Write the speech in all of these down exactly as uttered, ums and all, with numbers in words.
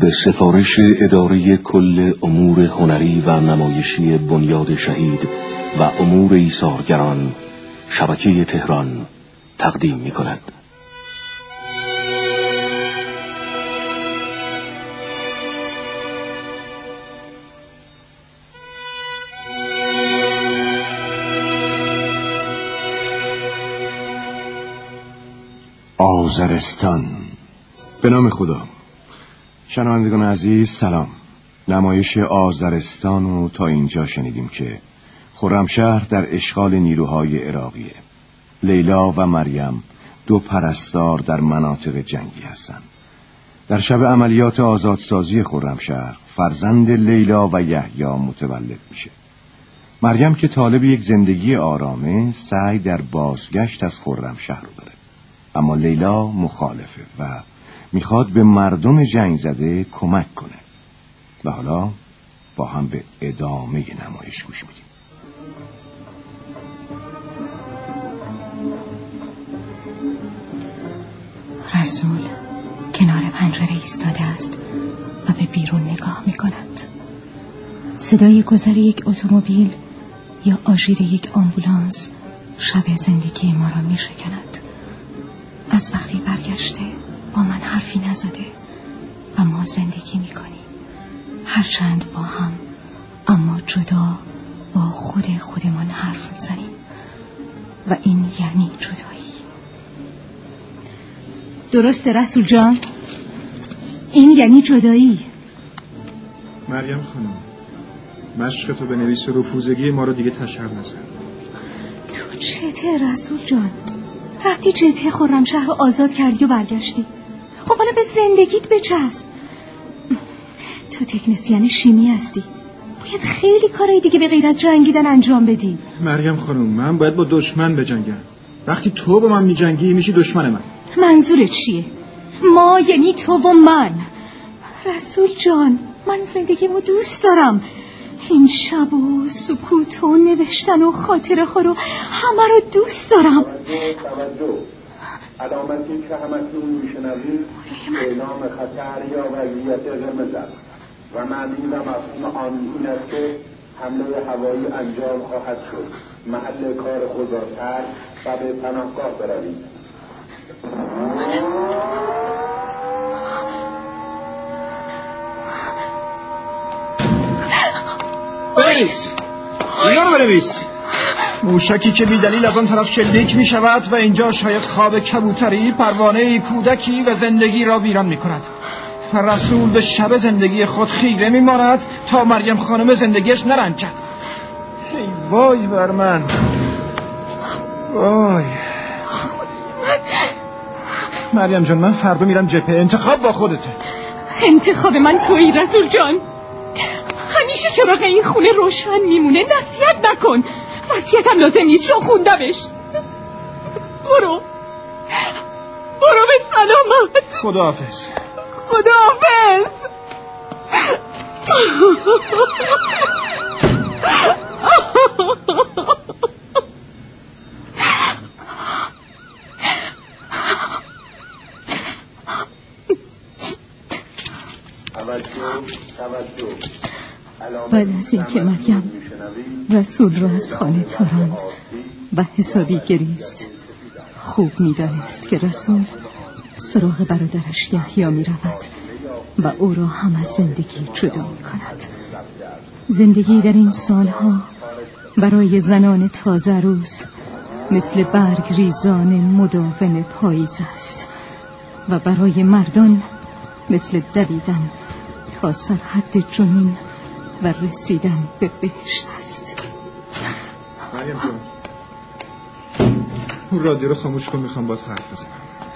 به سفارش اداره کل امور هنری و نمایشی بنیاد شهید و امور ایثارگران شبکه تهران تقدیم می کند. آذرستان. به نام خدا. شنوندگان عزیز سلام. نمایش آذرستان رو تا اینجا شنیدیم که خرمشهر در اشغال نیروهای عراقیه. لیلا و مریم دو پرستار در مناطق جنگی هستند. در شب عملیات آزادسازی خرمشهر فرزند لیلا و یحیی متولد میشه. مریم که طالب یک زندگی آرامه سعی در بازگشت از خرمشهر رو داره، اما لیلا مخالفه و میخواد به مردم جنگ زده کمک کنه. و حالا با هم به ادامه نمایش گوش میدیم. رسول کنار پنجره ایستاده است و به بیرون نگاه میکند. صدای گذر یک اتومبیل یا آژیر یک آمبولانس شب زندگی ما را میشکند. از وقتی برگشته با من حرفی نزده و ما زندگی میکنیم، هرچند با هم اما جدا با خود خودمان حرف میزنیم و این یعنی جدایی. درسته رسول جان؟ این یعنی جدایی. مریم خانم، مشق تو به نویس رفوزگی ما رو دیگه تشر نزن. تو چته رسول جان؟ رفتی جبهه خرمشهر رو آزاد کردی و برگشتی. خب حالا به زندگیت بچسب. تو تکنسین شیمی هستی، باید خیلی کارهای دیگه به غیر از جنگیدن انجام بدی. مریم خانم، من باید با دشمن بجنگم. وقتی تو با من میجنگی میشی دشمن من. منظورت چیه؟ ما یعنی تو و من. رسول جان، من زندگیمو دوست دارم. این شب و سکوت و نوشتن و خاطره ها رو همه رو دوست دارم. علامتی که همکنون میشنوید اعلام خطر یا وضعیت قرمز است و معنی و مفهوم آن این است که حمله هوایی انجام خواهد شد. محل کار خود را ترک و به پناهگاه بروید. بنویس، اینا رو بنویس. موشکی که بیدلیل از آن طرف شلیک می شود و اینجا شاید خواب کبوتری، پروانه کودکی و زندگی را ویران می کند. و رسول به شب زندگی خود خیره می ماند تا مریم خانم زندگیش نرنجد. ای وای بر من، وای. مریم جان، من فردا میرم جبهه. انتخاب با خودته. انتخاب من تویی رسول جان. همیشه چراغ این خونه روشن میمونه. نصیحت نکن. وصیتم لازم نیست چون خوندمش. برو برو به سلامت. خداحافظ. خداحافظ. بعد از این که مریم رسول را از خانه تاراند و حسابی گریست، خوب می‌دانست که رسول سراغ برادرش یحیی می رود و او را هم از زندگی جدا می کند. زندگی در این سالها برای زنان تازه روز مثل برگ ریزان مداوم پاییز است و برای مردان مثل دویدن تا سرحد جنون و رسیدن به بهشت است. مریم جان، اون رادیو رو خاموش کن، میخوام باید حرف بزنم.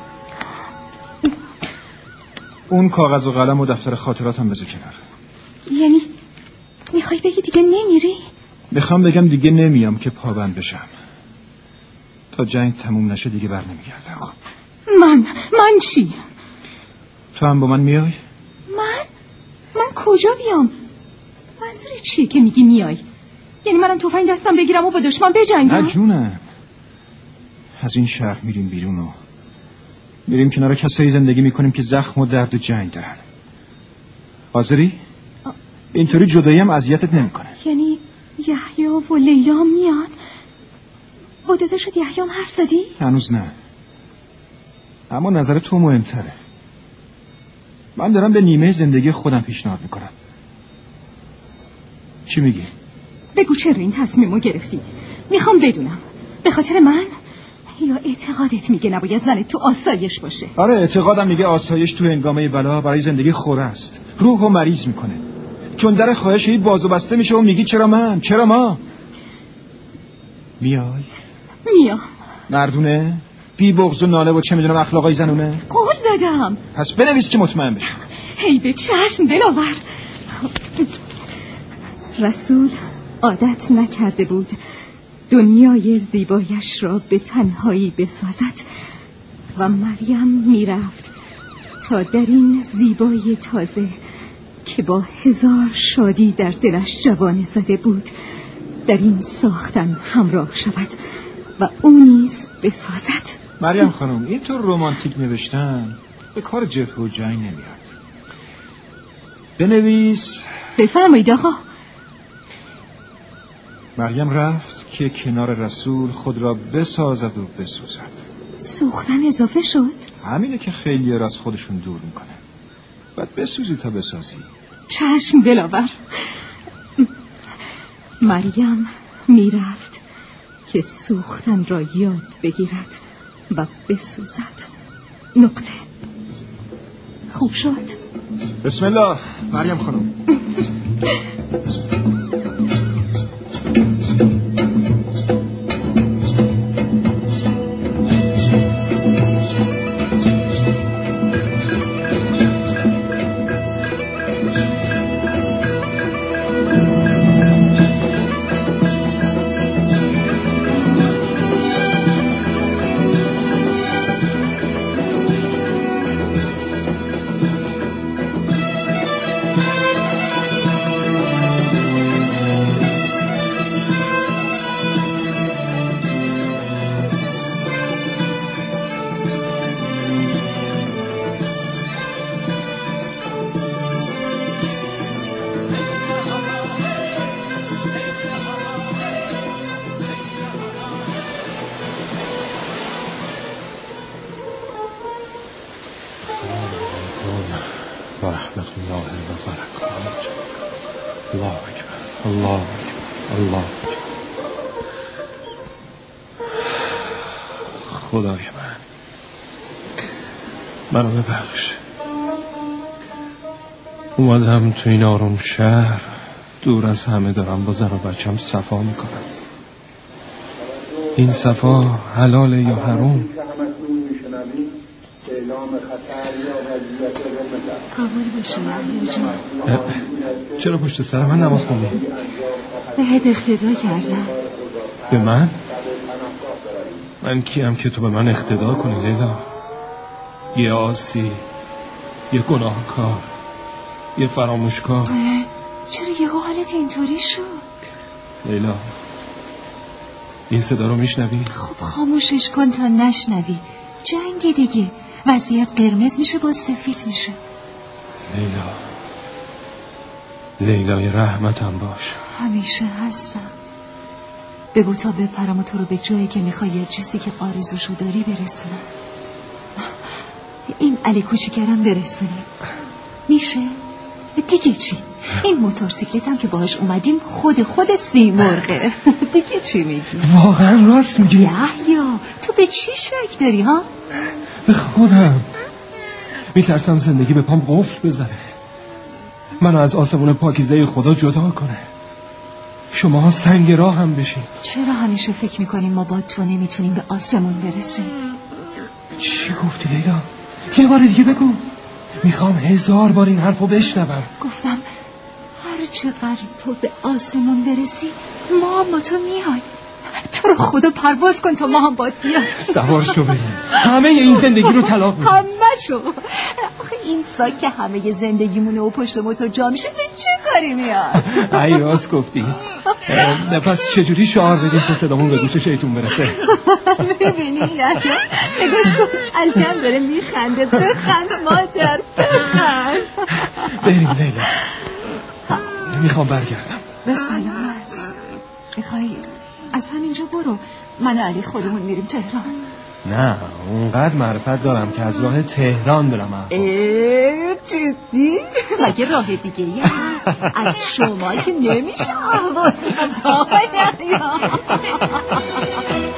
اون کاغذ و قلم و دفتر خاطراتم بذار کنار. یعنی میخوای بگی دیگه نمیری؟ میخوام بگم دیگه نمیام که پابند بشم. تا جنگ تموم نشه دیگه بر نمیگردم. من من چی؟ تو هم با من میای؟ من؟ من کجا بیام؟ منظور چیه که میگی میای؟ یعنی منم تفنگ دستم بگیرم و با دشمن بجنگم؟ نه جونم، از این شهر میریم بیرون و میریم کنار کسایی زندگی میکنیم که زخم و درد و جنگ دارن. حاضری؟ اینطوری جدایی هم اذیتت نمیکنه. یعنی یحیی و لیلا میان؟ با داداشت یحیی هم حرف زدی؟ هنوز نه، اما نظر تو مهمتره. من دارم به نیمه زندگی خودم پیشنهاد میکنم. چی میگی؟ بگو چرا این تصمیمو گرفتی؟ میخوام بدونم به خاطر من یا اعتقادت میگه نباید زنت تو آسایش باشه؟ آره، اعتقادم میگه آسایش تو هنگامه بلا برای زندگی خوره است. روحو مریض میکنه. چون در خواهشی باز و بسته میشه و میگی چرا من؟ چرا ما؟ میای؟ میام. مردونه؟ بی بغض و ناله و چه میدونم اخلاقای زنونه؟ قول دادم. پس بنویس که مطمئن بشم. هی به چشم دلاور. رسول عادت نکرده بود دنیای زیبایش را به تنهایی بسازد و مریم میرفت تا در این زیبای تازه که با هزار شادی در دلش جوانه زده بود در این ساختن همراه شود و او نیز بسازد. مریم خانم، اینطور رومانتیک نوشتن به کار جبهه و جنگ نمیاد. بنویس. بفرمایید آقا. مریم رفت که کنار رسول خود را بسازد و بسوزد. سوختن اضافه شد؟ همینه که خیلی را از خودشون دور میکنه. باید بسوزی تا بسازی. چشم دلاور. مریم میرفت که سوختن را یاد بگیرد و بسوزد. نقطه. خوب شد. بسم الله مریم خانم. الله اکبر الله اکبر الله اکبر. خدای من منو ببخش. اومدم تو این آروم شهر دور از همه دارم با زن و بچم صفا میکنم. این صفا حلال یا حرام؟ قبول باشه یحیی جان. چرا پشت سر من نماز خوندی؟ بهت اقتدا کردم. به من؟ من کیم که تو به من اقتدا کنی لیلا؟ یه آسی، یه گناهکار، یه فراموشکار. چرا یه حالت اینطوری شد؟ لیلا این صدا رو میشنوی؟ خب خاموشش کن تا نشنوی. جنگ دیگه، وضعیت قرمز میشه با سفید میشه. لیلا لیلای رحمتم باش. همیشه هستم. بگو تا بپرم و تو رو به جایی که میخوای یه چیزی که آرزوشو داری برسونم. این علی کوچیکرم برسونیم میشه؟ دیگه چی؟ این موتورسیکلتم که باهاش اومدیم خود خود سیمرغه. دیگه چی میگی؟ واقعا راست میگی؟ یحیی تو به چی شک داری ها؟ به خودم میترسم زندگی به پام قفل بزنه، منو از آسمون پاکیزه خدا جدا کنه، شما سنگ راه هم بشین. چرا همیشه فکر میکنیم ما با تو نمیتونیم به آسمون برسیم؟ چی گفتی لیلا؟ یه بار دیگه بگو، میخوام هزار بار این حرفو بشنوم. گفتم هر چقدر تو به آسمون برسی ما هم با تو میای. تو رو خدا پرواز کن تا ما هم باید بیایم. سوار شو بریم، همه این زندگی رو طلاق بدیم. همه شو. آخه این ساک که همه زندگیمونه و پشت موتور جا میشه به چه کاری میاد؟ ای راست گفتی. پس چجوری شعار بدیم که صدامون به گوش شیطون برسه؟ ببینی یحیی نگاش کن، الکم داره میخنده. بخند مادر، بخند. بریم لیلا، میخوام برگردم. به سلامت. میخوای از همینجا برو، من و علی خودمون میریم تهران. نه اونقدر معرفت دارم که از راه تهران برم. اه جدی؟ مگه راه دیگه ای هست؟ از شمال که نمیشه. واسه تا